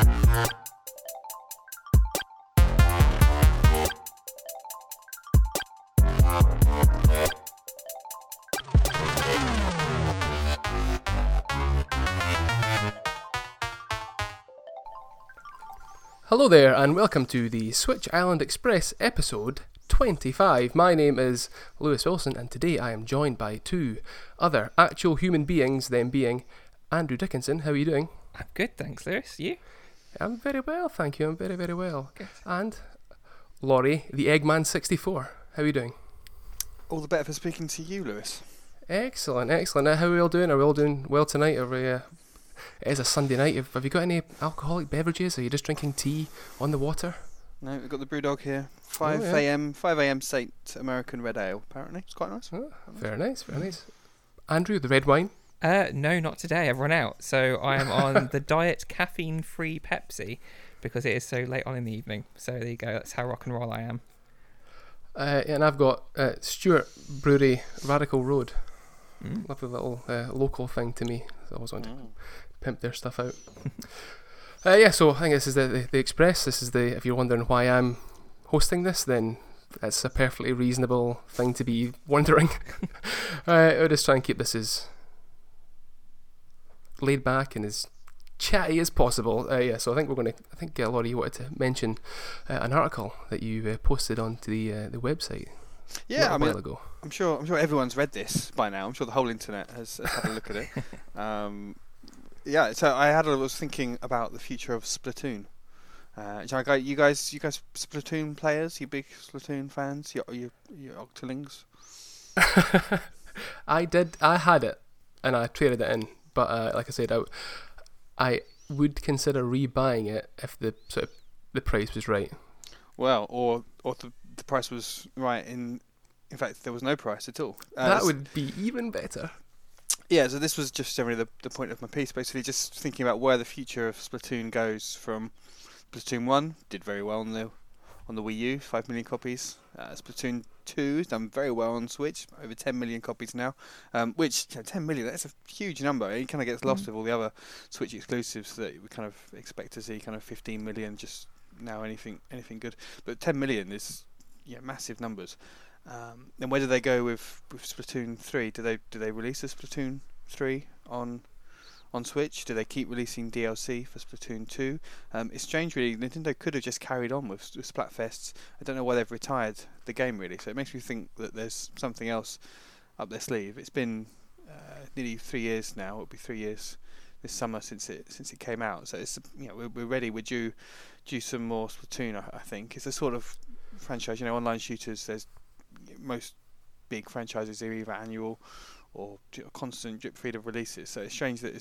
Hello there, and welcome to the Switch Island Express episode 25. My name is Lewis Wilson, and today I am joined by two other actual human beings, them being Andrew Dickinson. How are you doing? I'm good, thanks, Lewis. You? I'm very well, thank you. I'm very, very well. Good. And Laurie, the Eggman64. How are you doing? All the better for speaking to you, Lewis. Excellent, excellent. Now, how are we all doing? Are we all doing well tonight? Are we, it is a Sunday night. Have you got any alcoholic beverages? Are you just drinking tea on the water? No, we've got the Brewdog here. 5 a.m. St. American Red Ale, apparently. It's quite nice. Oh, very nice, very nice. Andrew, the red wine? No, not today. I've run out. So I am on the diet caffeine-free Pepsi because it is so late on in the evening. So there you go. That's how rock and roll I am. And I've got Stuart Brewery Radical Road. Mm. Lovely little local thing to me. I always want to pimp their stuff out. So I think this is the Express. This is if you're wondering why I'm hosting this, then that's a perfectly reasonable thing to be wondering. I'll just try and keep this as laid back and as chatty as possible. So I think Laurie, you wanted to mention an article that you posted onto the website. Yeah, a while ago. I'm sure everyone's read this by now. I'm sure the whole internet has had a look at it. So I was thinking about the future of Splatoon. You guys Splatoon players? You big Splatoon fans? You Octolings? I had it and I traded it in, but like I said, I would consider rebuying it if the price was right. Well, or the price was right. In fact, there was no price at all. That would be even better. Yeah, so this was just generally the point of my piece, basically just thinking about where the future of Splatoon goes from. Splatoon 1 did very well on the Wii U, 5 million copies. Splatoon 2 has done very well on Switch, over 10 million copies now, which 10 million, that's a huge number. It kind of gets lost with all the other Switch exclusives that we kind of expect to see, kind of 15 million just now, anything good. But 10 million is massive numbers. And where do they go with Splatoon 3? Do they release a Splatoon 3 on Switch? Do they keep releasing DLC for Splatoon 2? It's strange, really. Nintendo could have just carried on with Splatfests. I don't know why they've retired the game, really. So it makes me think that there's something else up their sleeve. It's been nearly 3 years now. It'll be 3 years this summer since it came out. So it's we're ready. We're due some more Splatoon. I think it's a sort of franchise. Online shooters. There's most big franchises are either annual or constant drip feed of releases. So it's strange that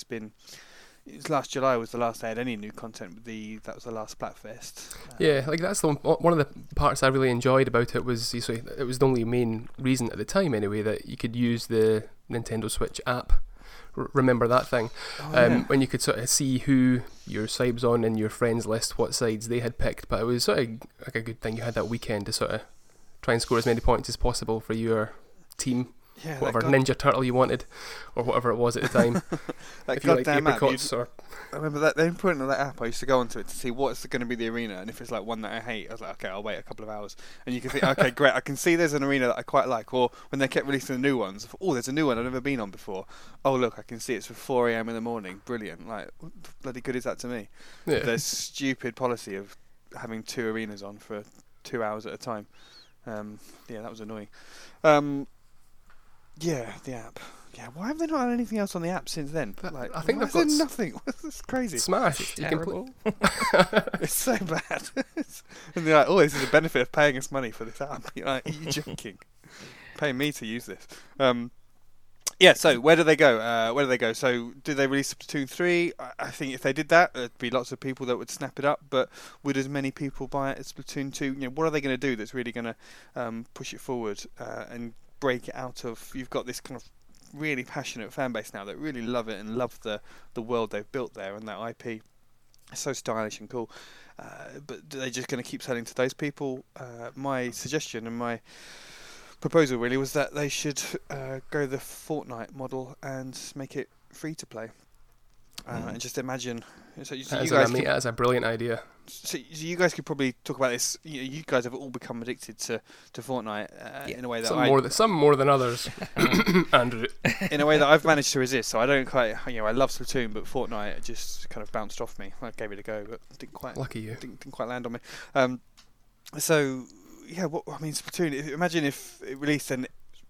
it's last July was the last they had any new content. That was the last Splatfest. That's one of the parts I really enjoyed about it was it was the only main reason at the time anyway that you could use the Nintendo Switch app. Remember that thing? When you could sort of see who your side was on in your friends list, what sides they had picked. But it was sort of like a good thing you had that weekend to sort of try and score as many points as possible for your team. Yeah, whatever Ninja Turtle you wanted, or whatever it was at the time. That if you goddamn like app. I remember that the point of that app. I used to go onto it to see what's going to be the arena, and if it's like one that I hate, I was like, okay, I'll wait a couple of hours. And you can think, okay, great, I can see there's an arena that I quite like. Or when they kept releasing the new ones, there's a new one I've never been on before. Oh look, I can see it's for 4 a.m. in the morning. Brilliant! Like, what bloody good is that to me? Yeah. Their stupid policy of having 2 arenas on for 2 hours at a time. That was annoying. The app. Yeah, why have they not had anything else on the app since then? I think they've got nothing. It's crazy. Smash. It's terrible. It's so bad. And they're like, this is the benefit of paying us money for this app. You're like, are you joking? Paying me to use this. So where do they go? So do they release Splatoon 3? I think if they did that, there'd be lots of people that would snap it up, but would as many people buy it as Splatoon 2? What are they going to do that's really going to push it forward and break it out of... You've got this kind of really passionate fan base now that really love it and love the world they've built there, and that IP is so stylish and cool. But are they just going to keep selling to those people? My suggestion and my proposal really was that they should go the Fortnite model and make it free to play. And just imagine. So That's a brilliant idea. So you guys could probably talk about this. You guys have all become addicted to Fortnite in a way that some more than others, Andrew. In a way that I've managed to resist. So I don't quite. I love Splatoon, but Fortnite just kind of bounced off me. I gave it a go, but didn't quite. Lucky you. Didn't quite land on me. So yeah, Splatoon. Imagine if it released and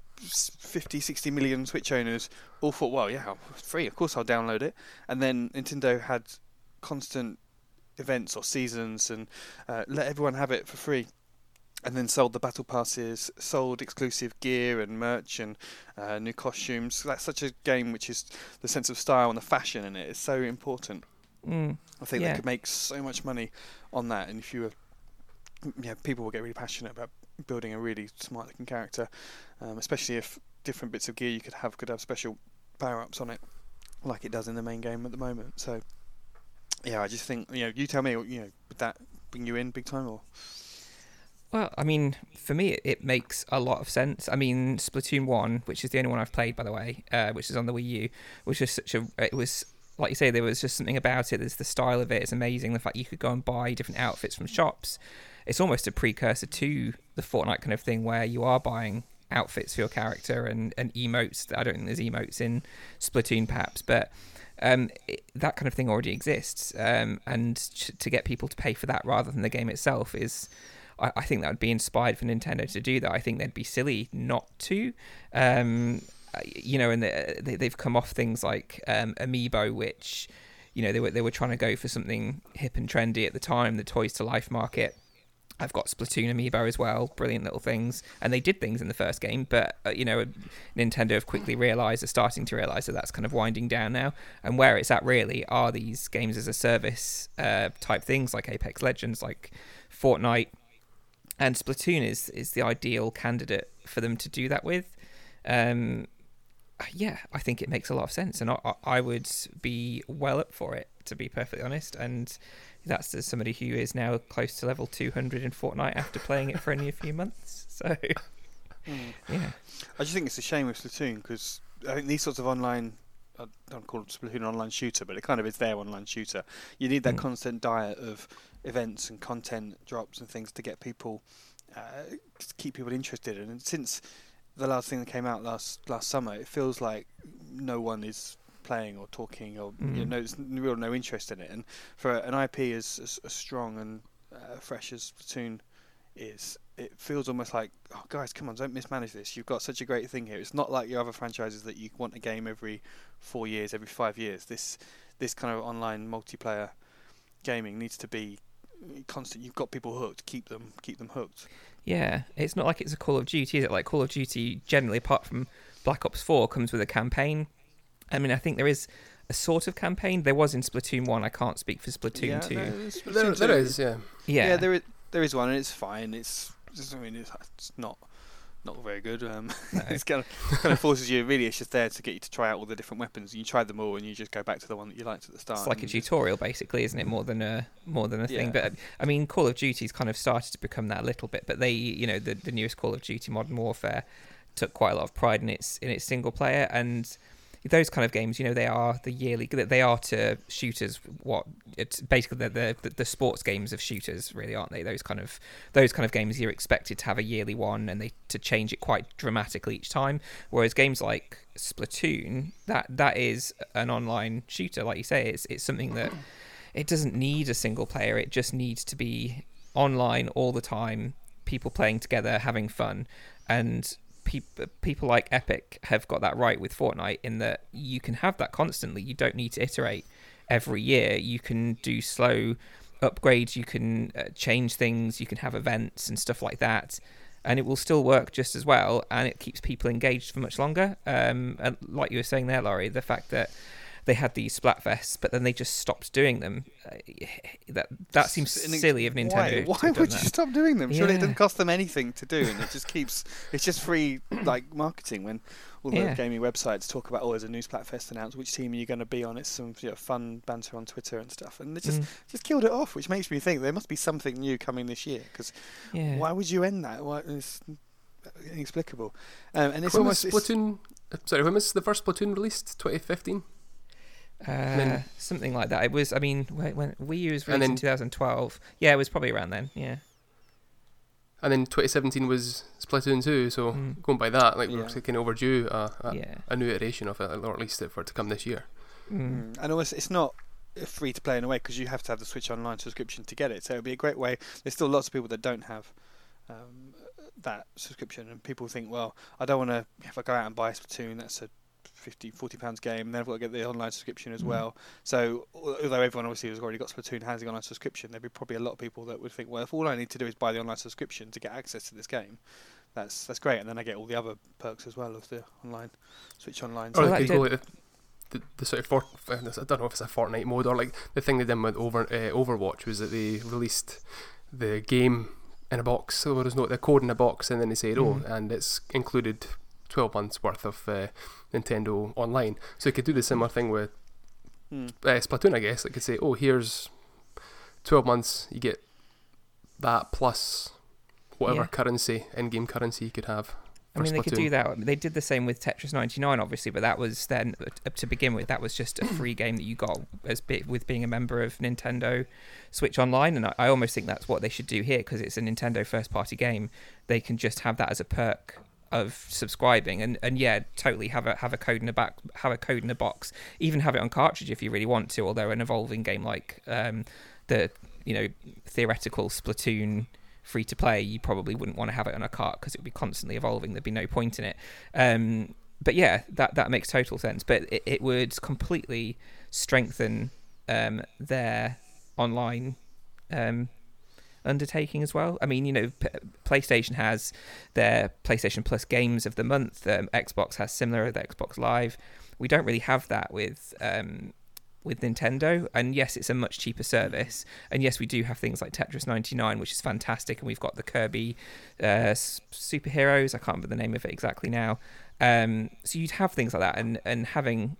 50, 60 million Switch owners all thought, well, yeah, free. Of course, I'll download it. And then Nintendo had constant events or seasons and let everyone have it for free, and then sold the battle passes, sold exclusive gear and merch and new costumes. That's such a game which is the sense of style and the fashion in it is so important. I think they could make so much money on that, and if you were, people will get really passionate about building a really smart looking character, especially if different bits of gear you could have special power ups on it, like it does in the main game at the moment. So yeah, I just think, you tell me, would that bring you in big time or? Well, I mean, for me, it makes a lot of sense. I mean, Splatoon 1, which is the only one I've played, by the way, which is on the Wii U, was just it was, like you say, there was just something about it. There's the style of it. It's amazing. The fact you could go and buy different outfits from shops. It's almost a precursor to the Fortnite kind of thing where you are buying outfits for your character and emotes. I don't think there's emotes in Splatoon, perhaps, but that kind of thing already exists, and to get people to pay for that rather than the game itself is, I think that would be inspired for Nintendo to do that. I think they'd be silly not to, and they've come off things like Amiibo, which they were trying to go for something hip and trendy at the time, the Toys to Life market. I've got Splatoon Amiibo as well, brilliant little things, and they did things in the first game, but Nintendo have quickly starting to realise that that's kind of winding down now, and where it's at really are these games as a service type things like Apex Legends, like Fortnite, and Splatoon is the ideal candidate for them to do that with. I think it makes a lot of sense, and I would be well up for it, to be perfectly honest, and that's as somebody who is now close to level 200 in Fortnite after playing it for only a few months. So, yeah. I just think it's a shame with Splatoon, because I think these sorts of online, I don't call it Splatoon an online shooter, but it kind of is their online shooter. You need that constant diet of events and content drops and things to get people, to keep people interested. And since the last thing that came out last summer, it feels like no one is playing or talking, or there's no interest in it. And for an IP as strong and fresh as Splatoon is, it feels almost like, oh guys, come on, don't mismanage this. You've got such a great thing here. It's not like your other franchises that you want a game every 4 years, every 5 years. This kind of online multiplayer gaming needs to be constant. You've got people hooked. Keep them hooked. Yeah, it's not like it's a Call of Duty, is it? Like Call of Duty, generally, apart from Black Ops 4, comes with a campaign. I mean, I think there is a sort of campaign. There was in Splatoon 1. I can't speak for Splatoon 2. There is, yeah. Yeah, there is one, and it's fine. It's not very good. No. It's kind of forces you. Really, it's just there to get you to try out all the different weapons. You try them all, and you just go back to the one that you liked at the start. It's like a tutorial, basically, isn't it? More than a thing. But I mean, Call of Duty's kind of started to become that a little bit. But they, the newest Call of Duty Modern Warfare took quite a lot of pride in its single player, and those kind of games, they are the yearly. They are to shooters what it's basically the sports games of shooters, really, aren't they? Those kind of games, you're expected to have a yearly one, and to change it quite dramatically each time. Whereas games like Splatoon, that is an online shooter, like you say. It's something that it doesn't need a single player. It just needs to be online all the time, people playing together, having fun, and people like Epic have got that right with Fortnite, in that you can have that constantly. You don't need to iterate every year. You can do slow upgrades, you can change things, you can have events and stuff like that, and it will still work just as well, and it keeps people engaged for much longer. And like you were saying there, Laurie, the fact that they had these Splatfests, but then they just stopped doing them. That seems silly of Nintendo. Why would you stop doing them? Surely it doesn't cost them anything to do, and it's just free marketing when all the gaming websites talk about, there's a new Splatfest announced, which team are you going to be on? It's some fun banter on Twitter and stuff, and they just killed it off, which makes me think there must be something new coming this year, because why would you end that? It's inexplicable. And it's When was the first Splatoon released? 2015? Something like that. It was. I mean, when Wii U was released in 2012. Yeah, it was probably around then. Yeah. And then 2017 was Splatoon 2, so going by that, like we're kind of overdue a new iteration of it, or at least for it to come this year. And almost it's not free to play in a way because you have to have the Switch Online subscription to get it. So it'd be a great way. There's still lots of people that don't have that subscription, and people think, well, I don't want to. If I go out and buy Splatoon, that's a £40 game, then I've got to get the online subscription as well. So although everyone obviously has already got Splatoon has the online subscription, there'd be probably a lot of people that would think, well, if all I need to do is buy the online subscription to get access to this game, that's great, and then I get all the other perks as well of the online Switch Online. Or they could go like the sort of I don't know if it's a Fortnite mode, or like the thing they did with Overwatch was that they released the game in a box, so there was no the code in a box, and then they said and it's included 12 months worth of Nintendo Online. So you could do the similar thing with Splatoon, I guess. It could say, here's 12 months, you get that plus whatever currency, in-game currency you could have. I mean, they could do that. They did the same with Tetris 99, obviously, but that was then, to begin with, that was just a free game that you got with being a member of Nintendo Switch Online, and I almost think that's what they should do here, because it's a Nintendo first-party game. They can just have that as a perk of subscribing, and totally have a code in a box, even have it on cartridge if you really want to. Although an evolving game like the theoretical Splatoon free to play, you probably wouldn't want to have it on a cart because it would be constantly evolving. There'd be no point in it. But yeah, that makes total sense. But it would completely strengthen their online undertaking as well. I mean, PlayStation has their PlayStation Plus games of the month. Xbox has similar, the Xbox Live. We don't really have that with Nintendo, and yes, it's a much cheaper service, and yes, we do have things like Tetris 99, which is fantastic, and we've got the Kirby superheroes. I can't remember the name of it exactly now. So you'd have things like that, and having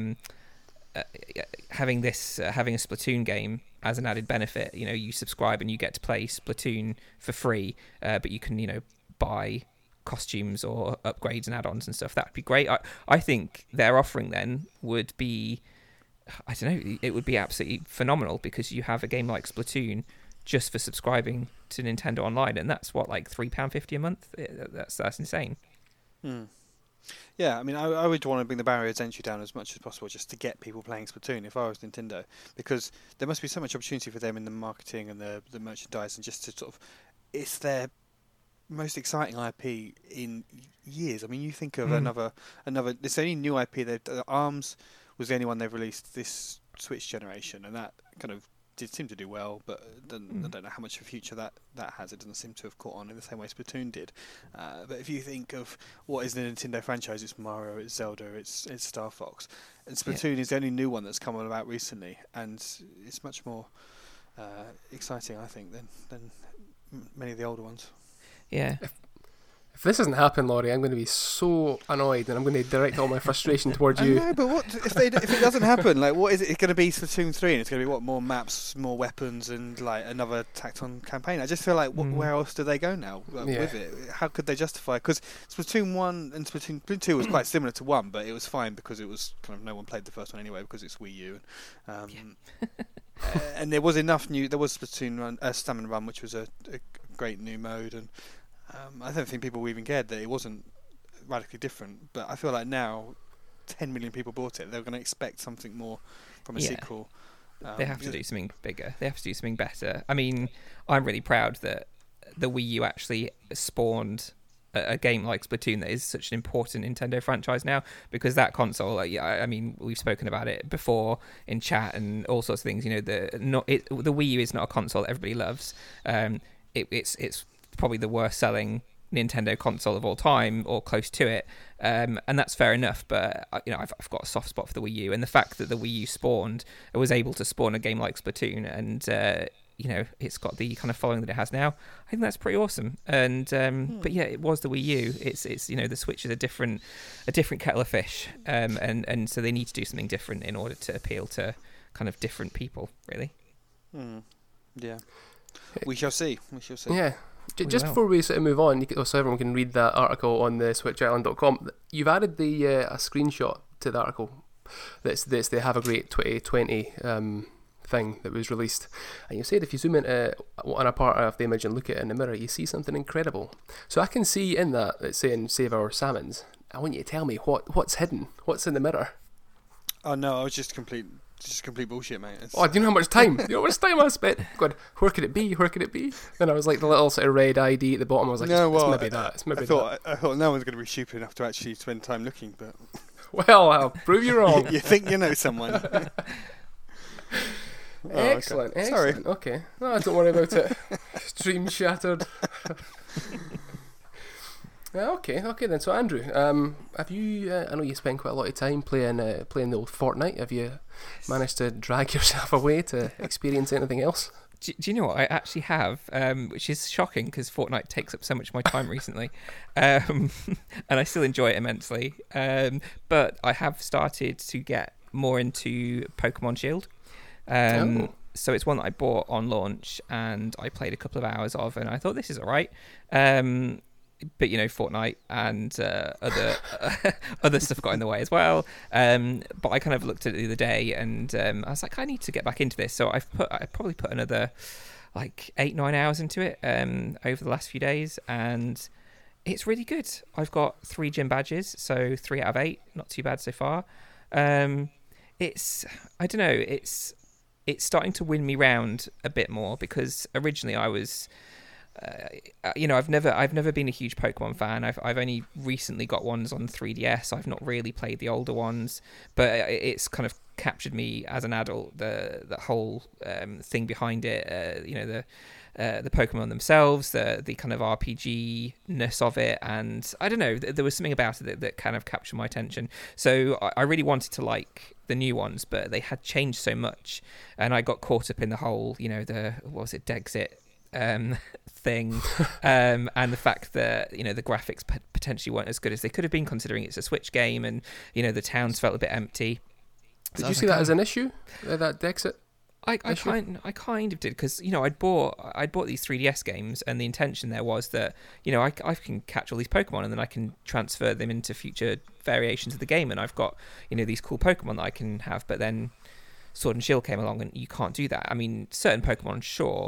having a Splatoon game as an added benefit. You subscribe and you get to play Splatoon for free, but you can buy costumes or upgrades and add-ons and stuff. That would be great. I think their offering then would be, I don't know, it would be absolutely phenomenal, because you have a game like Splatoon just for subscribing to Nintendo Online, and that's what, like £3.50 a month. That's insane. Yeah, I mean, I would want to bring the barriers to entry down as much as possible, just to get people playing Splatoon if I was Nintendo, because there must be so much opportunity for them in the marketing and the merchandise, and just to sort of, it's their most exciting IP in years. I mean, you think of another. It's only new IP. ARMS was the only one they've released this Switch generation, and that kind of did seem to do well, but I don't know how much of a future that has. It doesn't seem to have caught on in the same way Splatoon did. But if you think of what is the Nintendo franchise, it's Mario, it's Zelda, it's Star Fox, and Splatoon is the only new one that's come about recently, and it's much more exciting, I think, than many of the older ones. Yeah. If this doesn't happen, Laurie, I'm going to be so annoyed, and I'm going to direct all my frustration towards you. I know, but what if it doesn't happen? Like, what is it? It's going to be Splatoon 3, and it's going to be more maps, more weapons, and like another tacked-on campaign. I just feel like, where else do they go now with it? How could they justify? Because Splatoon 1 and Splatoon 2 was quite similar to 1, but it was fine because it was kind of, no one played the first one anyway because it's Wii U. And there was enough new. There was Splatoon Stamina Run, which was a great new mode, and I don't think people even cared that it wasn't radically different. But I feel like now 10 million people bought it. They're going to expect something more from a sequel. They have to do something bigger. They have to do something better. I mean, I'm really proud that the Wii U actually spawned a game like Splatoon that is such an important Nintendo franchise now, because that console, I mean, we've spoken about it before in chat and all sorts of things. The Wii U is not a console that everybody loves. It's probably the worst selling Nintendo console of all time, or close to it, and that's fair enough. But I've got a soft spot for the Wii U, and the fact that the Wii U was able to spawn a game like Splatoon, and it's got the kind of following that it has now, I think that's pretty awesome. And but yeah, it was the Wii U. It's the Switch is a different kettle of fish, and so they need to do something different in order to appeal to kind of different people, really. Yeah, we shall see. Yeah. Just before we sort of move on, so everyone can read that article on the SwitchIsland.com, you've added a screenshot to the article they have a great 2020 thing that was released, and you said if you zoom into on a part of the image and look at it in the mirror, you see something incredible. So I can see in that it's saying save our salmons. I want you to tell me what's hidden, what's in the mirror. Oh no, I was just complete bullshit, mate. Oh, do you know how much time? I spent? God, where could it be? Then I was like the little sort of red ID at the bottom. I was like, it's maybe that. It's maybe I thought no one's going to be stupid enough to actually spend time looking, but well, I'll prove you wrong. You think you know someone? Excellent. Sorry. Okay. No, don't worry about it. Stream shattered. Okay then. So Andrew, have you? I know you spend quite a lot of time playing the old Fortnite. Have you managed to drag yourself away to experience anything else? Do you know what I actually have, which is shocking because Fortnite takes up so much of my time recently, and I still enjoy it immensely. But I have started to get more into Pokemon Shield. So it's one that I bought on launch and I played a couple of hours of, and I thought this is all right. But Fortnite and other stuff got in the way as well. But I kind of looked at it the other day and I was like, I need to get back into this. So I probably put another like 8-9 hours into it over the last few days, and it's really good. I've got 3 gym badges, so 3 out of 8, not too bad so far. It's starting to win me round a bit more, because originally I was, I've never been a huge Pokemon fan. I've only recently got ones on 3DS. I've not really played the older ones, but it's kind of captured me as an adult. The whole thing behind it, the Pokemon themselves, the kind of RPG-ness of it, and I don't know, there was something about it that kind of captured my attention. So I really wanted to like the new ones, but they had changed so much, and I got caught up in the whole, Dexit thing, and the fact that the graphics potentially weren't as good as they could have been, considering it's a Switch game, and the towns felt a bit empty. Did you see that as an issue, that Dexit? I kind of did, because I'd bought these 3DS games, and the intention there was that I can catch all these Pokemon and then I can transfer them into future variations of the game, and I've got these cool Pokemon that I can have. But then Sword and Shield came along, and you can't do that. I mean, certain Pokemon, sure.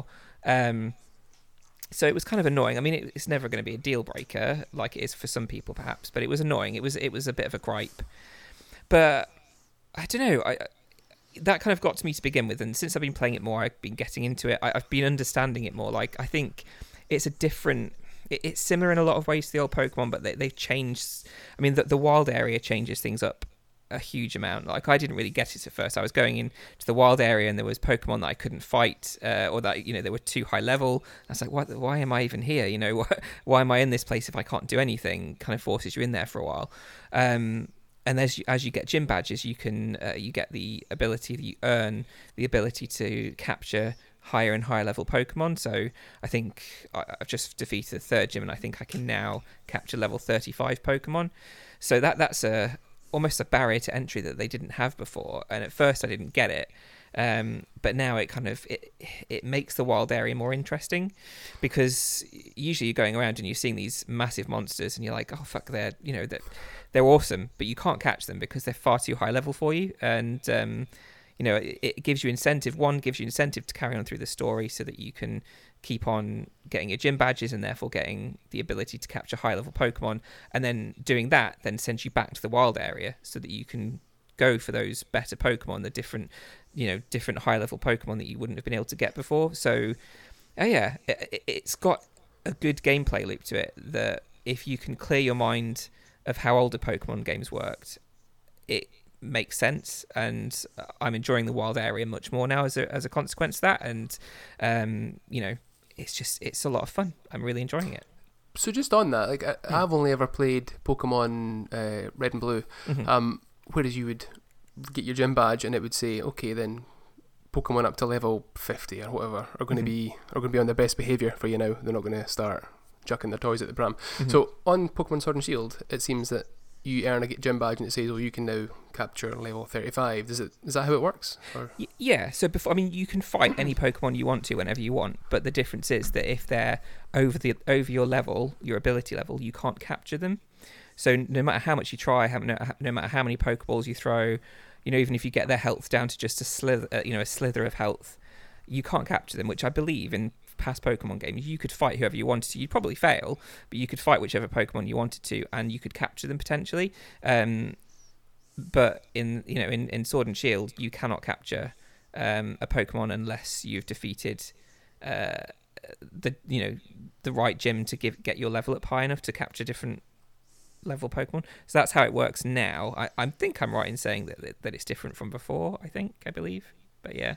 So it was kind of annoying. I mean, it's never going to be a deal breaker like it is for some people, perhaps, but it was annoying. It was a bit of a gripe, but I don't know. That kind of got to me to begin with, and since I've been playing it more, I've been getting into it. I've been understanding it more. Like, I think it's it's similar in a lot of ways to the old Pokemon, but they've changed. I mean, the wild area changes things up a huge amount. Like, I didn't really get it at first. I was going into the wild area and there was Pokemon that I couldn't fight, or that they were too high level. I was like, why am I even here? Why am I in this place if I can't do anything? Kind of forces you in there for a while. And as you get gym badges, you get the ability that you earn the ability to capture higher and higher level Pokemon. So I think I've just defeated the 3rd gym, and I think I can now capture level 35 Pokemon. So that's almost a barrier to entry that they didn't have before. And at first I didn't get it. But now it makes the wild area more interesting, because usually you're going around and you're seeing these massive monsters and you're like, oh fuck, they're awesome, but you can't catch them because they're far too high level for you. And it gives you incentive. One, gives you incentive to carry on through the story so that you can keep on getting your gym badges and therefore getting the ability to capture high level Pokemon, and then doing that then sends you back to the wild area so that you can go for those better Pokemon, the different high level Pokemon that you wouldn't have been able to get before. So it's got a good gameplay loop to it, that if you can clear your mind of how older Pokemon games worked, it makes sense, and I'm enjoying the wild area much more now as a consequence of that. And it's a lot of fun. I'm really enjoying it. So just on that, like I've only ever played Pokemon Red and Blue. Mm-hmm. Whereas you would get your gym badge and it would say, okay, then Pokemon up to level 50 or whatever are going to be on their best behaviour for you now. They're not going to start chucking their toys at the pram. Mm-hmm. So on Pokemon Sword and Shield, it seems that you earn a gym badge and it says, oh, you can now capture level 35. Is that how it works? Or? Yeah. So you can fight any Pokemon you want to whenever you want, but the difference is that if they're over your level, your ability level, you can't capture them. So no matter how much you try, no matter how many Pokeballs you throw, even if you get their health down to just a slither of health, you can't capture them. Which I believe in past Pokemon games, you could fight whoever you wanted to. You'd probably fail, but you could fight whichever Pokemon you wanted to, and you could capture them potentially. But in Sword and Shield, you cannot capture a Pokemon unless you've defeated the right gym to get your level up high enough to capture different level Pokemon. So that's how it works now. I think I'm right in saying that it's different from before. I believe, but yeah.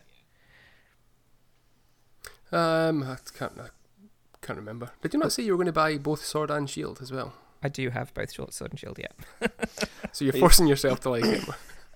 I can't remember. Did you not say you were going to buy both Sword and Shield as well? I do have both Sword and Shield, yeah. So you're forcing yourself to like it.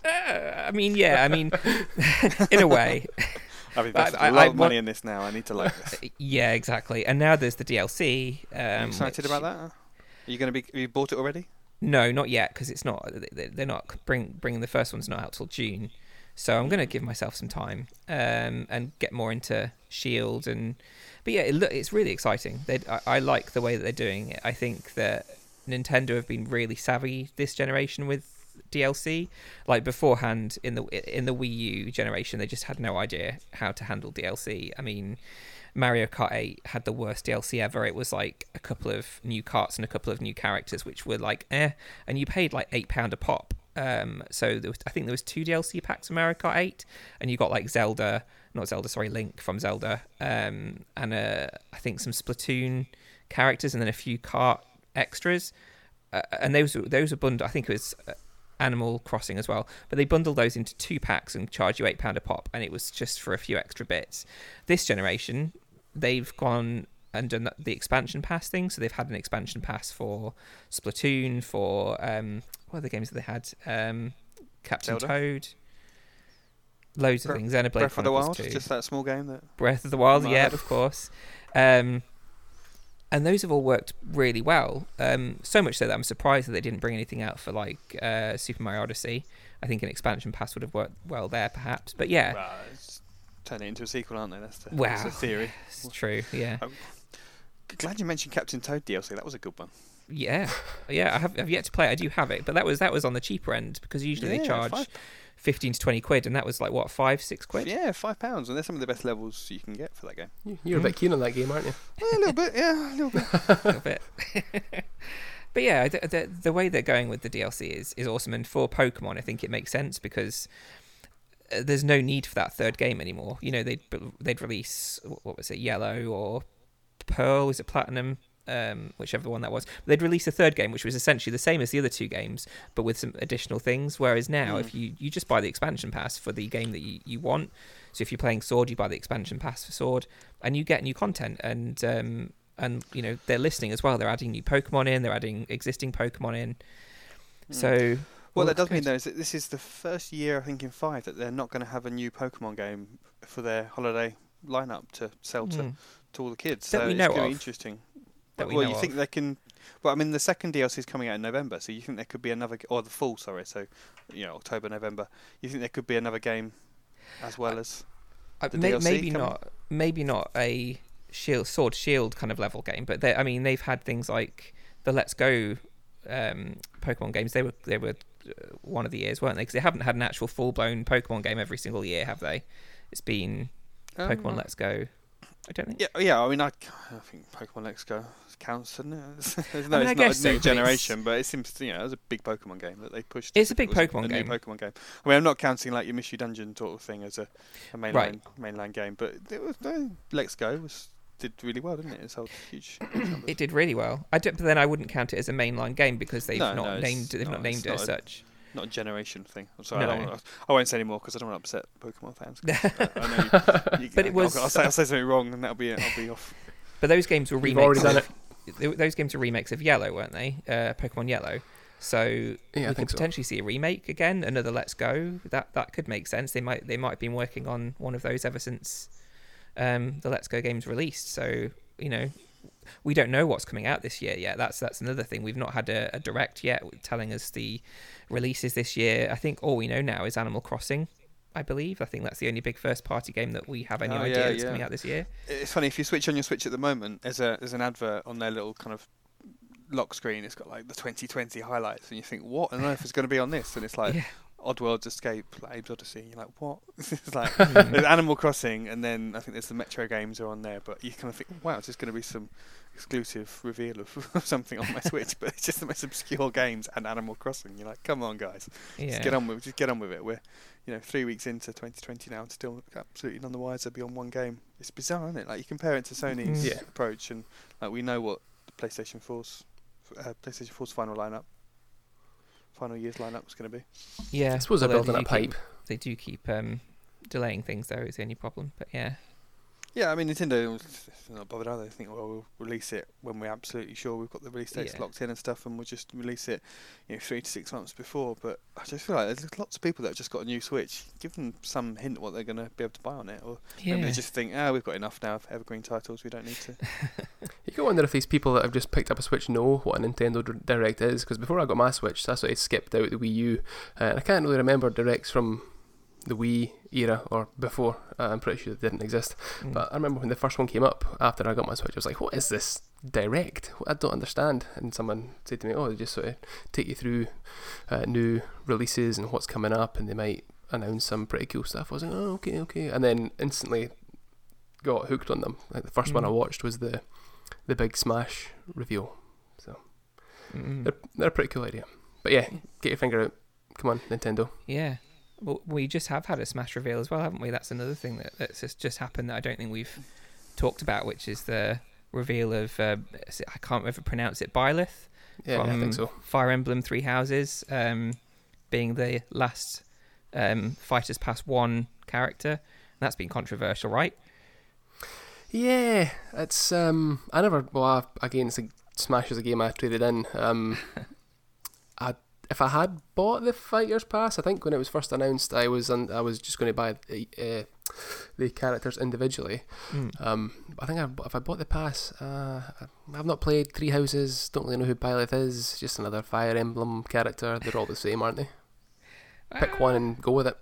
In a way. I've invested a lot of money in this now. I need to like this. Yeah, exactly. And now there's the DLC. Are you excited about that? Are you going to be? Have you bought it already? No, not yet, because it's not. They're not bringing the first one's not out till June. So I'm going to give myself some time and get more into Shield. But yeah, it's really exciting. I like the way that they're doing it. I think that Nintendo have been really savvy this generation with DLC. Like beforehand, in the Wii U generation, they just had no idea how to handle DLC. I mean, Mario Kart 8 had the worst DLC ever. It was like a couple of new karts and a couple of new characters, which were like, and you paid like £8 a pop. So I think there was 2 DLC packs of Mario Kart 8, and you got like Link from Zelda, and I think some Splatoon characters, and then a few kart extras, and those were bundled. I think it was Animal Crossing as well, but they bundled those into 2 packs and charge you £8 a pop, and it was just for a few extra bits. This generation, they've gone and done the expansion pass thing. So they've had an expansion pass for Splatoon, for what other games have they had? Captain Zelda? Toad, loads of things. Xenoblade Breath of the Chronicles Wild, 2. just that small game that. Breath of the Wild, yeah, Mad. of course. And those have all worked really well. So much so that I'm surprised that they didn't bring anything out for like Super Mario Odyssey. I think an expansion pass would have worked well there, perhaps. But yeah, Well, it's turn it into a sequel, aren't they? That's the theory. It's true. Yeah. Glad you mentioned Captain Toad DLC. That was a good one. Yeah. I've yet to play it. I do have it, but that was on the cheaper end, because usually they charge 15 to 20 quid, and that was like what, 5-6 quid? Yeah, £5, and they're some of the best levels you can get for that game. You're a bit keen on that game, aren't you? Yeah, a little bit. Yeah, a little bit. A little bit. But yeah, the way they're going with the DLC is awesome, and for Pokemon, I think it makes sense, because there's no need for that third game anymore. They'd release, what was it, Yellow or Pearl? Is it Platinum? Whichever one that was. They'd release a third game, which was essentially the same as the other 2 games, but with some additional things. Whereas now, if you just buy the expansion pass for the game that you want, so if you're playing Sword, you buy the expansion pass for Sword, and you get new content. And they're listening as well. They're adding new Pokemon in. They're adding existing Pokemon in. So What that does mean, though, is that this is the first year, I think, in 5 that they're not going to have a new Pokemon game for their holiday lineup to sell to all the kids. That so we it's know going to of. be interesting. That we Well, know you of. think they can? Well, I mean, the second DLC is coming out in November, so you think there could be another, or the fall, sorry. So, October, November. You think there could be another game, as well as the DLC maybe coming? not. Maybe not a Sword Shield kind of level game, but they've had things like the Let's Go Pokemon games. They were one of the years, weren't they? Because they haven't had an actual full blown Pokemon game every single year, have they? It's been Pokemon Let's Go. I don't think. Yeah. I mean, I think Pokemon Let's Go counts, doesn't it? It's I not guess a new so, but generation, but it seems it was a big Pokemon game that they pushed. It's a big It was Pokemon a game. New Pokemon game. I mean, I'm not counting like your Mishu Dungeon sort of thing as a mainline game, but Let's Go did really well, didn't it? It sold huge numbers. It did really well. But then I wouldn't count it as a mainline game, because they've not named it as such. Not a generation thing. I'm sorry, No. I won't say any more because I don't want to upset Pokemon fans. I know But it was. I'll say something wrong and that'll be it. I'll be off. But those games were You've already remakes. done Those games were remakes of Yellow, weren't they? Pokemon Yellow. So Yeah, I we think could so. potentially see a remake again, another Let's Go. That could make sense. They might have been working on one of those ever since the Let's Go games released. So we don't know what's coming out this year yet. That's another thing. We've not had a direct yet telling us the releases this year. I think all we know now is Animal Crossing, I believe. I think that's the only big first party game that we have any idea that's coming out this year. It's funny, if you switch on your Switch at the moment, there's an advert on their little kind of lock screen, it's got like the 2020 highlights, and you think, what on earth is going to be on this? And it's like Oddworld's Escape, like Abe's Odyssey. And you're like, what? It's like there's Animal Crossing, and then I think there's the Metro games are on there. But you kind of think, wow, it's just going to be some exclusive reveal of something on my Switch. But it's just the most obscure games and Animal Crossing. You're like, come on, guys, just get on with it. We're 3 weeks into 2020 now, and still absolutely none the wiser beyond one game. It's bizarre, isn't it? Like you compare it to Sony's approach, and like we know what the PlayStation 4's final year's lineup was going to be. Yeah, I suppose they're building a pipe. They do keep delaying things, though, is the only problem. But yeah. Yeah, I mean, Nintendo are not bothered, are they? They think, well, we'll release it when we're absolutely sure we've got the release dates locked in and stuff, and we'll just release it 3 to 6 months before. But I just feel like there's lots of people that have just got a new Switch. Give them some hint what they're going to be able to buy on it. Or maybe they just think, we've got enough now of evergreen titles, we don't need to. You can wonder if these people that have just picked up a Switch know what a Nintendo Direct is, because before I got my Switch, that's why I skipped out the Wii U. And I can't really remember Directs from the Wii era or before. I'm pretty sure they didn't exist. But I remember when the first one came up after I got my Switch, I was like, what is this Direct? I don't understand. And someone said to me, they just sort of take you through new releases and what's coming up, and they might announce some pretty cool stuff. I was like, okay. And then instantly got hooked on them. Like the first one I watched was the big Smash reveal. So they're a pretty cool idea. But yeah, get your finger out. Come on, Nintendo. Yeah. Well, we just have had a Smash reveal as well, haven't we? That's another thing that's just happened that I don't think we've talked about, which is the reveal of, I can't ever pronounce it, Byleth. Yeah, I think so. Fire Emblem Three Houses, being the last Fighters Pass 1 character. And that's been controversial, right? Yeah, it's again, it's Smash is a game I traded in. If I had bought the Fighters Pass, I think when it was first announced, I was just going to buy the characters individually. I think if I bought the pass, I've not played Three Houses, don't really know who Byleth is, just another Fire Emblem character. They're all the same, aren't they? Pick one and go with it.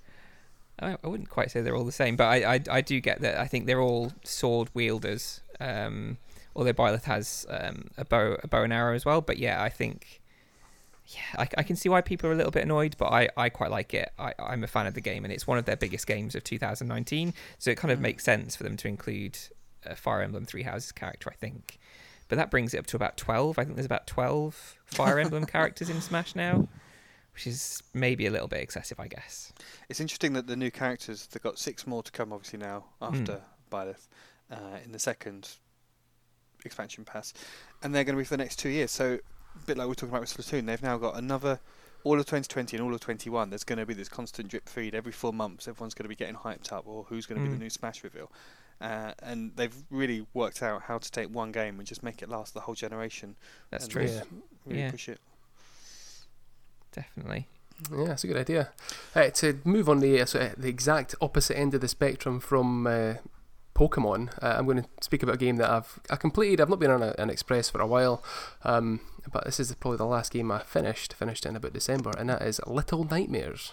I wouldn't quite say they're all the same, but I do get that. I think they're all sword wielders, although Byleth has a bow and arrow as well. But yeah, I think... Yeah, I can see why people are a little bit annoyed, but I quite like it. I'm a fan of the game, and it's one of their biggest games of 2019, so it kind of makes sense for them to include a Fire Emblem Three Houses character, I think. But that brings it up to about 12. I think there's about 12 Fire Emblem characters in Smash now, which is maybe a little bit excessive, I guess. It's interesting that the new characters, they've got 6 more to come, obviously, now, after Byleth, in the second expansion pass, and they're going to be for the next 2 years, so... A bit like we were talking about with Splatoon, they've now got all of 2020 and all of 21. There's going to be this constant drip feed every 4 months. Everyone's going to be getting hyped up, or who's going to be the new Smash reveal. And they've really worked out how to take one game and just make it last the whole generation. That's true. Really push it. Definitely. Yeah, that's a good idea. To move on the exact opposite end of the spectrum from Pokemon, I'm going to speak about a game that I completed. I've not been on an Express for a while, but this is probably the last game I finished in about December, and that is Little Nightmares.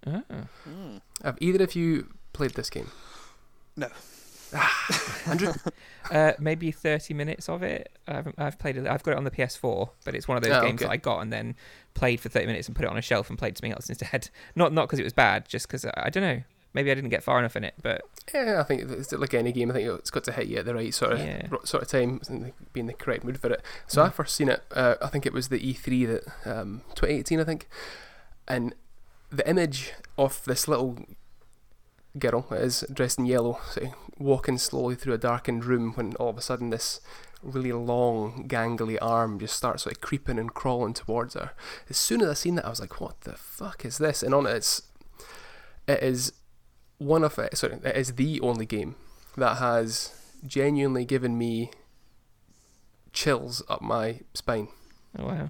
Have either of you played this game? No. Andrew? Maybe 30 minutes of it. I've played it. I've got it on the PS4, but it's one of those games that I got and then played for 30 minutes and put it on a shelf and played something else instead. Not because it was bad, just because I don't know. Maybe I didn't get far enough in it, but yeah, I think it's like any game. I think it's got to hit you at the right sort of time, and be in the correct mood for it. So I first seen it. I think it was the E3 that 2018, I think, and the image of this little girl is dressed in yellow, so walking slowly through a darkened room, when all of a sudden this really long, gangly arm just starts sort of creeping and crawling towards her. As soon as I seen that, I was like, "What the fuck is this?" And on it is it is the only game that has genuinely given me chills up my spine. Oh wow!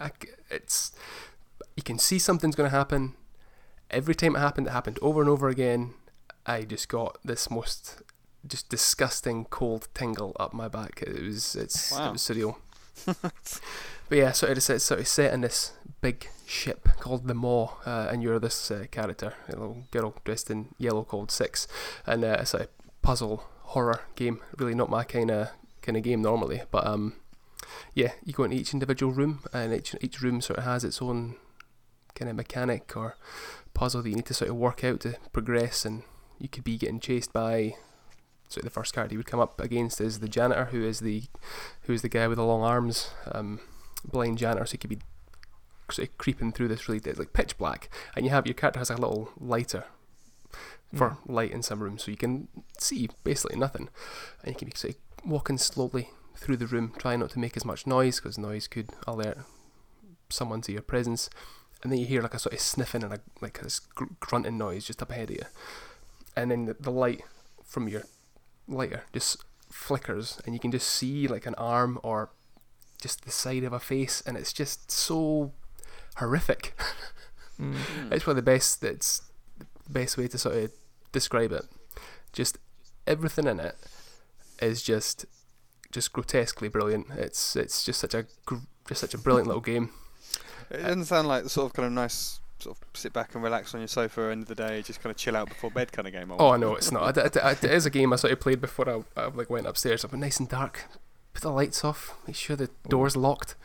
You can see something's going to happen. Every time it happened over and over again. I just got this most just disgusting cold tingle up my back. It was surreal. But yeah, so it's sort of set in this big ship called the Maw, and you're this character, a little girl dressed in yellow called Six, and it's a puzzle horror game. Really not my kind of game normally, but Yeah, you go into each individual room, and each room sort of has its own kind of mechanic or puzzle that you need to sort of work out to progress, and you could be getting chased by. So the first character you would come up against is the janitor, who is the guy with the long arms, blind janitor. So he could be sort of creeping through this really like pitch black, and your character has a little lighter for light in some rooms, so you can see basically nothing, and you can be sort of walking slowly through the room, trying not to make as much noise because noise could alert someone to your presence. And then you hear like a sort of sniffing and like this grunting noise just up ahead of you, and then the light from your lighter just flickers, and you can just see like an arm or just the side of a face, and it's just so horrific. It's one of the best. It's the best way to sort of describe it. Just everything in it is just grotesquely brilliant. It's just such a brilliant little game. It doesn't sound like the sort of kind of nice sort of sit back and relax on your sofa end of the day, just kind of chill out before bed kind of game. Oh no, it's not. It is a game I sort of played before I like went upstairs. I've been nice and dark. Put the lights off. Make sure the door's locked.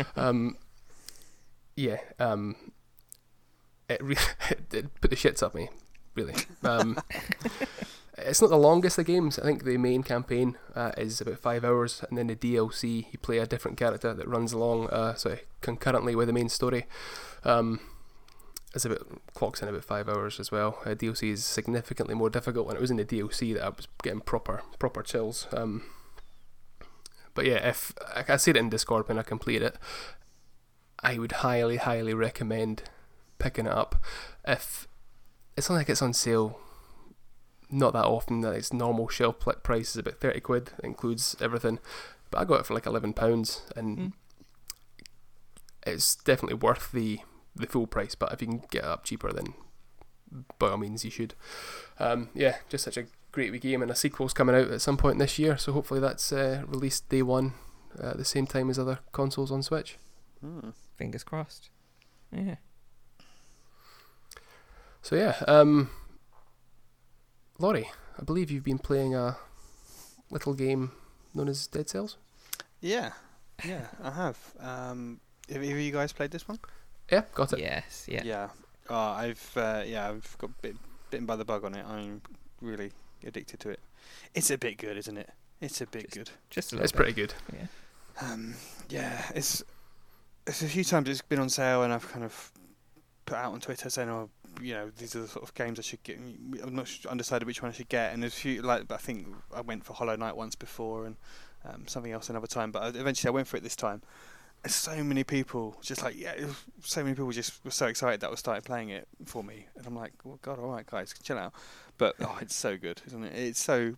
It put the shits up me, really. It's not the longest of games. I think the main campaign is about 5 hours, and then the DLC, you play a different character that runs along sort of concurrently with the main story. Clocks in about 5 hours as well. DLC is significantly more difficult, and it was in the DLC that I was getting proper chills. But yeah, if I said it in Discord when I completed it, I would highly recommend picking it up. If it's not like it's on sale, not that often. That its normal shelf price is about 30 quid. It includes everything, but I got it for like £11, and it's definitely worth the full price. But if you can get it up cheaper, then by all means you should. Just such a great wee game, and a sequel's coming out at some point this year, so hopefully that's released day one at the same time as other consoles on Switch. Fingers crossed. Yeah. So Laurie, I believe you've been playing a little game known as Dead Cells? Yeah, I have. Have either of you guys played this one? Yeah, got it. Yes, yeah. Yeah. I've got bitten by the bug on it. I'm really addicted to it. It's a bit good, isn't it? It's a bit good. Just a little It's bit. pretty good. Yeah. It's a few times it's been on sale, and I've kind of put out on Twitter saying, these are the sort of games I should get. I'm not undecided which one I should get, and there's a few, I think I went for Hollow Knight once before, and something else another time, but eventually I went for it this time. And so many people just were so excited that I started playing it for me, and I'm like, oh god, alright guys, chill out. But it's so good, isn't it? It's a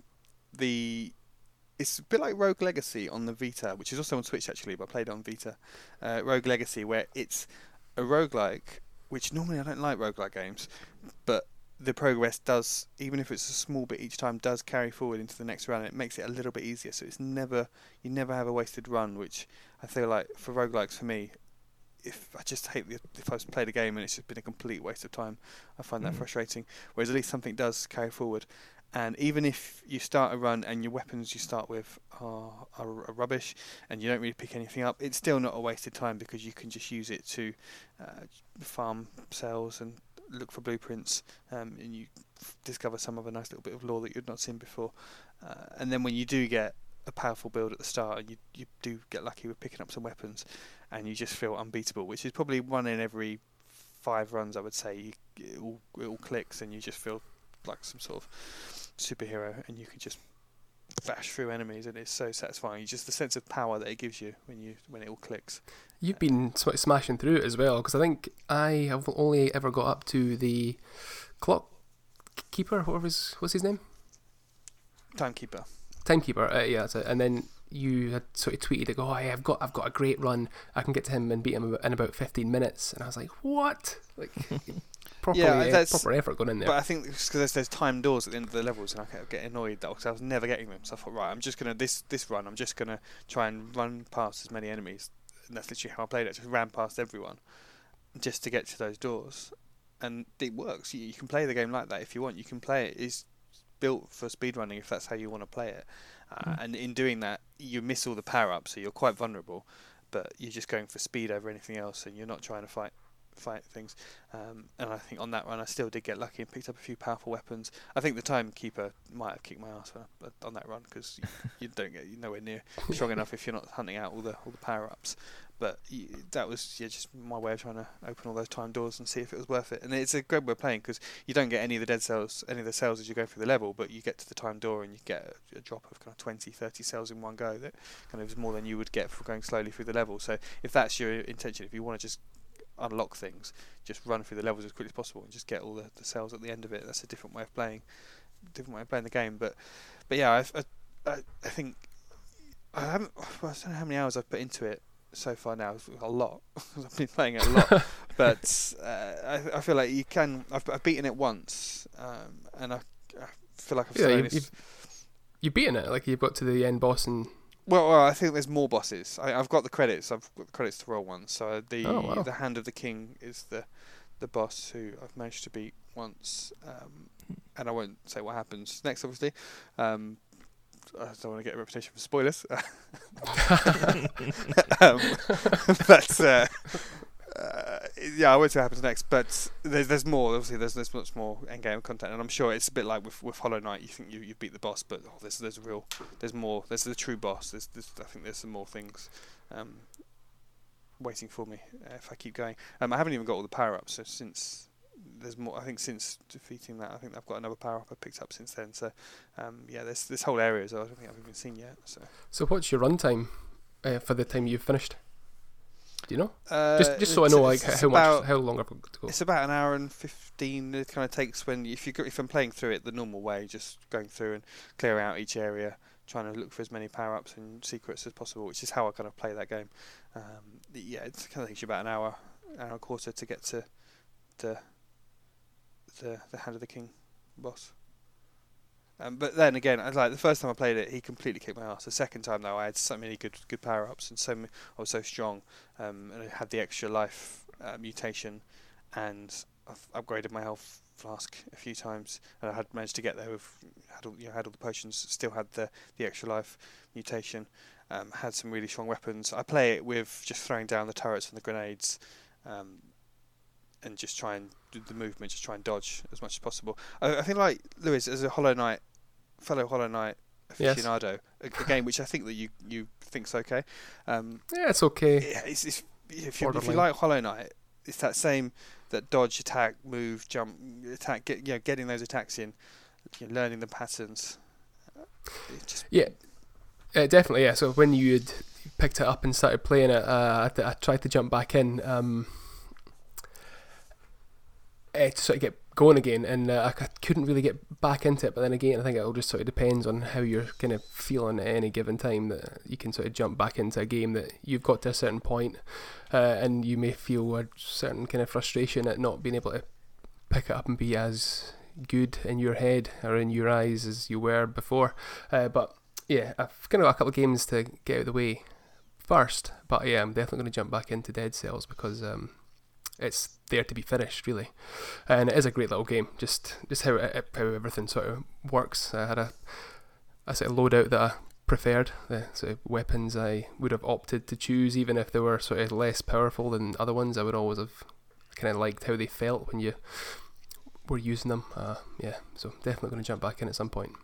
bit like Rogue Legacy on the Vita, which is also on Switch actually, but I played it on Vita. Rogue Legacy, where it's a roguelike, which normally I don't like roguelike games, but the progress does, even if it's a small bit each time, does carry forward into the next round, and it makes it a little bit easier. So you never have a wasted run, which I feel like for roguelikes, for me, if I've played a game and it's just been a complete waste of time, I find that frustrating. Whereas at least something does carry forward. And even if you start a run and your weapons you start with are rubbish and you don't really pick anything up, it's still not a wasted time, because you can just use it to farm cells and look for blueprints, and you discover some of a nice little bit of lore that you'd not seen before. And then when you do get a powerful build at the start, and you do get lucky with picking up some weapons, and you just feel unbeatable, which is probably one in every 5 runs, I would say. It all clicks, and you just feel like some sort of superhero, and you can just bash through enemies, and it's so satisfying. Just the sense of power that it gives you when it all clicks. You've been smashing through it as well, because I think I have only ever got up to the clock keeper. What's his name? Timekeeper. Yeah, that's it. And then you had sort of tweeted, like, "Oh, I've got a great run. I can get to him and beat him in about 15 minutes." And I was like, "What?" Like, proper effort going in there. But I think it's because there's time doors at the end of the levels, and I kept getting annoyed because I was never getting them. So I thought, right, I'm just gonna this run. I'm just gonna try and run past as many enemies, and that's literally how I played it. Just ran past everyone, just to get to those doors, and it works. You can play the game like that if you want. You can play it. It's built for speedrunning if that's how you want to play it. and in doing that, you miss all the power-ups, so you're quite vulnerable. But you're just going for speed over anything else, and you're not trying to fight things. And I think on that run, I still did get lucky and picked up a few powerful weapons. I think the timekeeper might have kicked my ass on that run, because you're nowhere near strong enough if you're not hunting out all the power-ups. But that was just my way of trying to open all those time doors and see if it was worth it. And it's a great way of playing, because you don't get any of the dead cells, any of the cells as you go through the level, but you get to the time door and you get a drop of kind of 20, 30 cells in one go. That kind of is more than you would get for going slowly through the level. So if that's your intention, if you want to just unlock things, just run through the levels as quickly as possible and just get all the cells at the end of it. That's a different way of playing the game. But yeah, I think I haven't. Well, I don't know how many hours I've put into it so far now. A lot. I've been playing it a lot. But I feel like you can. I've beaten it once, and I feel like you've beaten it. Like you've got to the end boss and. Well, I think there's more bosses. I've got the credits. I've got the credits to roll one. So the Hand of the King is the boss who I've managed to beat once, and I won't say what happens next, obviously. I don't want to get a reputation for spoilers. But yeah, I won't say what happens next. But there's more. Obviously, there's much more endgame content, and I'm sure it's a bit like with Hollow Knight. You think you beat the boss, but there's more. There's the true boss. I think there's some more things waiting for me if I keep going. I haven't even got all the power ups. So since there's more, I think since defeating that, I think I've got another power up I picked up since then. So yeah, this whole area I don't think I've even seen yet. So what's your runtime for the time you've finished? Do you know? Just so I know how long I've got to go. It's about an hour and 15. It kind of takes if I'm playing through it the normal way, just going through and clearing out each area, trying to look for as many power ups and secrets as possible, which is how I kind of play that game. Yeah, it kind of takes you about an hour and a quarter to get to the Hand of the King boss. But then again, the first time I played it, he completely kicked my ass. The second time though, I had so many good power ups, and I was so strong, and I had the extra life mutation, and I've upgraded my health flask a few times, and I had managed to get there had all the potions, still had the extra life mutation, had some really strong weapons. I play it with just throwing down the turrets and the grenades, and just try and do the movement, just try and dodge as much as possible. I think like Lewis, as a fellow Hollow Knight aficionado, yes. a game which I think that you think's okay. Yeah, it's okay. If you like Hollow Knight, it's that dodge, attack, move, jump, attack. Getting those attacks in, learning the patterns. Definitely. Yeah. So when you had picked it up and started playing it, I tried to jump back in. To sort of get going again, and I couldn't really get back into it. But then again, I think it all just sort of depends on how you're kind of feeling at any given time, that you can sort of jump back into a game that you've got to a certain point, and you may feel a certain kind of frustration at not being able to pick it up and be as good in your head or in your eyes as you were before. But yeah, I've kind of got a couple of games to get out of the way first. But yeah, I'm definitely going to jump back into Dead Cells because it's there to be finished, really, and it is a great little game. Just how everything sort of works. I had a sort of loadout that I preferred. The sort of weapons I would have opted to choose, even if they were sort of less powerful than other ones. I would always have kind of liked how they felt when you were using them. Yeah, so definitely going to jump back in at some point.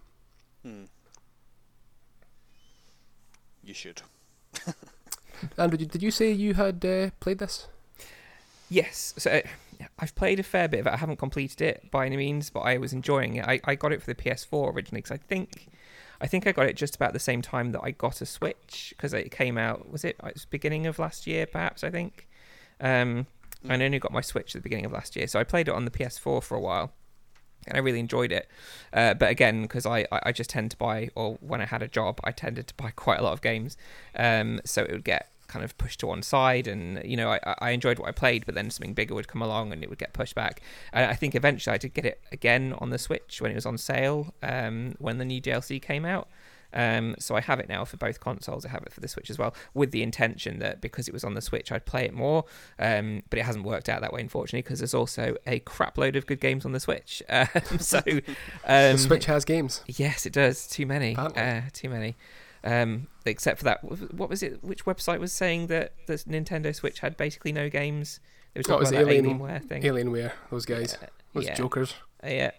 You should. Andrew, did you say you had played this? Yes, so I've played a fair bit of it. I haven't completed it by any means, but I was enjoying it. I got it for the PS4 originally because I think I got it just about the same time that I got a Switch, because it came out. It was beginning of last year, perhaps? I think. I only got my Switch at the beginning of last year, so I played it on the PS4 for a while, and I really enjoyed it. But again, because I just tend to buy, or when I had a job, I tended to buy quite a lot of games, so it would get kind of pushed to one side, and I enjoyed what I played, but then something bigger would come along and it would get pushed back. And I think eventually I did get it again on the Switch when it was on sale, when the new DLC came out, So I have it now for both consoles. I have it for the Switch as well, with the intention that because it was on the Switch, I'd play it more. But it hasn't worked out that way, unfortunately, because there's also a crap load of good games on the Switch. The Switch has games. Yes, it does. Too many. Apparently. Too many. Except for that, what was it? Which website was saying that the Nintendo Switch had basically no games? They were talking was about that Alienware thing. Alienware, those guys. Those jokers. Yeah.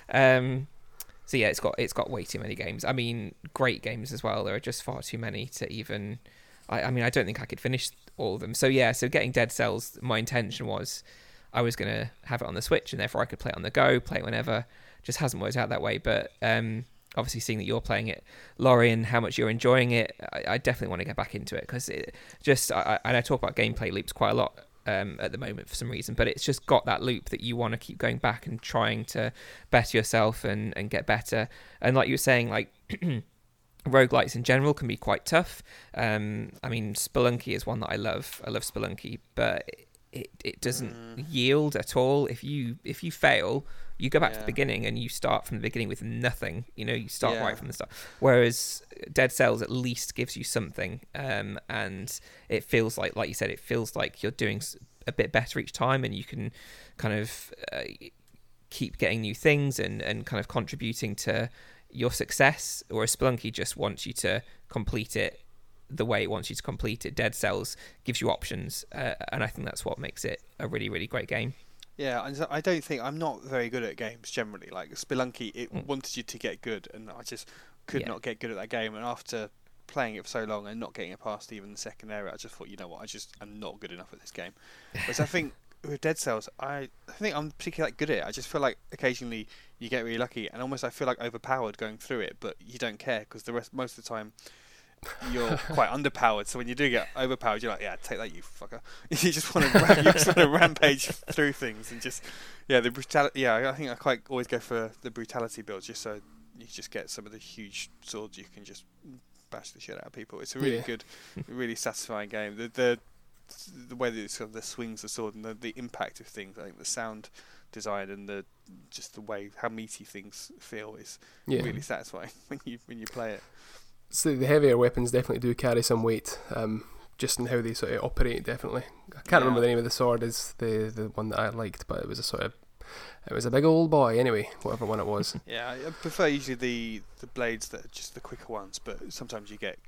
So yeah, it's got way too many games. I mean, great games as well. There are just far too many to even. I mean, I don't think I could finish all of them. So yeah, so getting Dead Cells, my intention was I was gonna have it on the Switch, and therefore I could play it on the go, play it whenever. Just hasn't worked out that way. But obviously, seeing that you're playing it, Laurie, and how much you're enjoying it, I definitely want to get back into it because it just. And I talk about gameplay loops quite a lot. At the moment for some reason, but it's just got that loop that you want to keep going back and trying to better yourself and get better. And like you were saying, like roguelites in general can be quite tough. I mean, Spelunky is one that I love. I love Spelunky, but it doesn't yield at all. If you fail, you go back to the beginning and you start from the beginning with nothing. You know, you start right from the start. Whereas Dead Cells at least gives you something, and it feels like you said, it feels like you're doing a bit better each time, and you can kind of keep getting new things and kind of contributing to your success. Whereas Spelunky just wants you to complete it the way it wants you to complete it. Dead Cells gives you options, and I think that's what makes it a really, really great game. Yeah, and I don't think I'm not very good at games generally. Like Spelunky, it wanted you to get good, and I just could not get good at that game. And after playing it for so long and not getting it past even the second area, I just thought, you know what, I'm not good enough at this game. Whereas I think with Dead Cells, I think I'm particularly good at it. I just feel like occasionally you get really lucky, and almost I feel like overpowered going through it, but you don't care because most of the time you're quite underpowered. So when you do get overpowered, you're like, yeah, take that, you fucker. You just want to rampage through things and just the brutality. Yeah, I think I quite always go for the brutality build just so you just get some of the huge swords you can just bash the shit out of people. It's a really good, really satisfying game. The way that it's sort of the swings of the sword and the impact of things. I think the sound design and the way how meaty things feel is really satisfying when you play it. So the heavier weapons definitely do carry some weight, just in how they sort of operate. Definitely, I can't remember the name of the sword. Is the one that I liked, but it was a big old boy anyway. Whatever one it was. Yeah, I prefer usually the blades that are just the quicker ones, but sometimes you take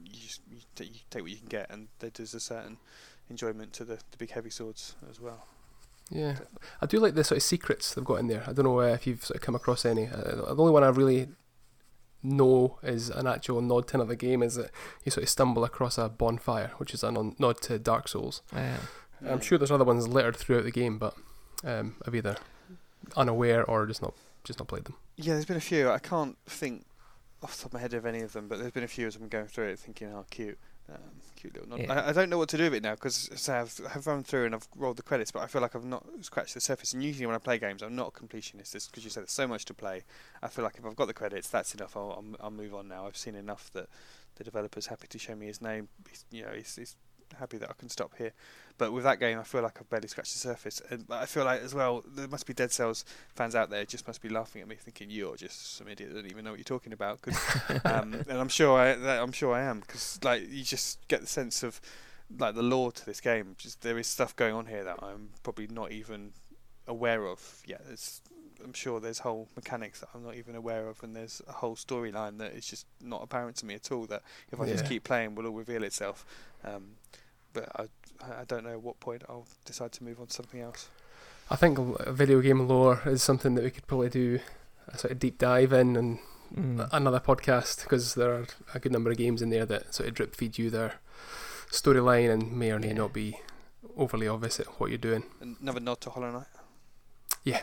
what you can get, and there's a certain enjoyment to the big heavy swords as well. Yeah, I do like the sort of secrets they've got in there. I don't know if you've sort of come across any. The only one I really know is an actual nod to another game is that you sort of stumble across a bonfire, which is a nod to Dark Souls. I'm sure there's other ones littered throughout the game, but I've either unaware or just not played them. Yeah, there's been a few. I can't think off the top of my head of any of them, but there's been a few as I'm going through it thinking, oh, cute little nod. Yeah. I don't know what to do with it now because I've run through and I've rolled the credits, but I feel like I've not scratched the surface. And usually when I play games, I'm not a completionist because you said there's so much to play. I feel like if I've got the credits, that's enough. I'll move on now. I've seen enough that the developer's happy to show me his name. He's happy that I can stop here. But with that game, I feel like I've barely scratched the surface. And I feel like as well, there must be Dead Cells fans out there just must be laughing at me, thinking you're just some idiot that doesn't even know what you're talking about. Cause, and I'm sure I am, because like you just get the sense of like the lore to this game. Just there is stuff going on here that I'm probably not even aware of yet. I'm sure there's whole mechanics that I'm not even aware of, and there's a whole storyline that is just not apparent to me at all. That if I just keep playing, will all reveal itself. But I don't know at what point I'll decide to move on to something else. I think video game lore is something that we could probably do a sort of deep dive in and another podcast, because there are a good number of games in there that sort of drip feed you their storyline and may or may not be overly obvious at what you're doing. Another nod to Hollow Knight. Yeah.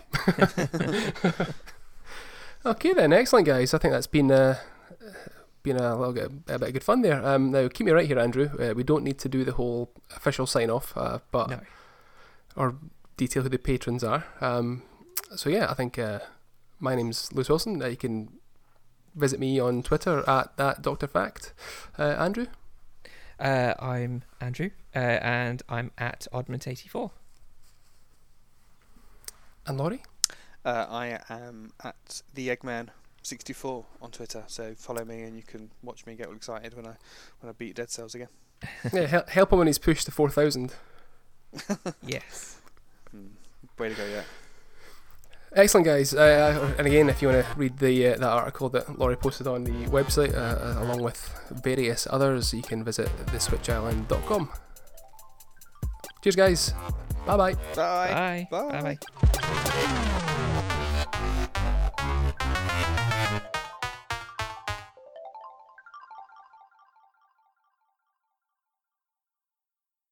Okay then, excellent guys. I think that's been a bit of good fun there. Now keep me right here, Andrew. We don't need to do the whole official sign off, but or detail who the patrons are. So yeah, I think my name's Lewis Wilson. You can visit me on Twitter at @DrFact. Andrew. I'm Andrew, and I'm at Oddment84. And Laurie? I am at the Eggman Rob64 on Twitter. So follow me, and you can watch me get all excited when I beat Dead Cells again. Yeah, help him when he's pushed to 4,000. Yes. Way to go, yeah. Excellent, guys. And again, if you want to read that article that Laurie posted on the website, along with various others, you can visit theswitchisland.com. Cheers, guys. Bye-bye. Bye. Bye. Bye. Bye.